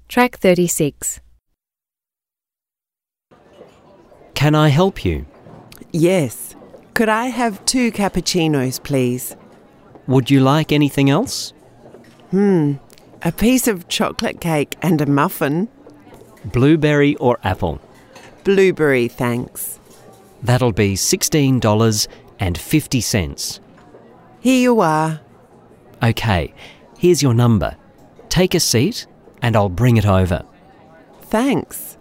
Track 36. Can I help you? Yes. Could I have 2 cappuccinos, please? Would you like anything else? A piece of chocolate cake and a muffin. Blueberry or apple? Blueberry, thanks. That'll be $16.50. Here you are. OK, here's your number. Take a seat and I'll bring it over. Thanks.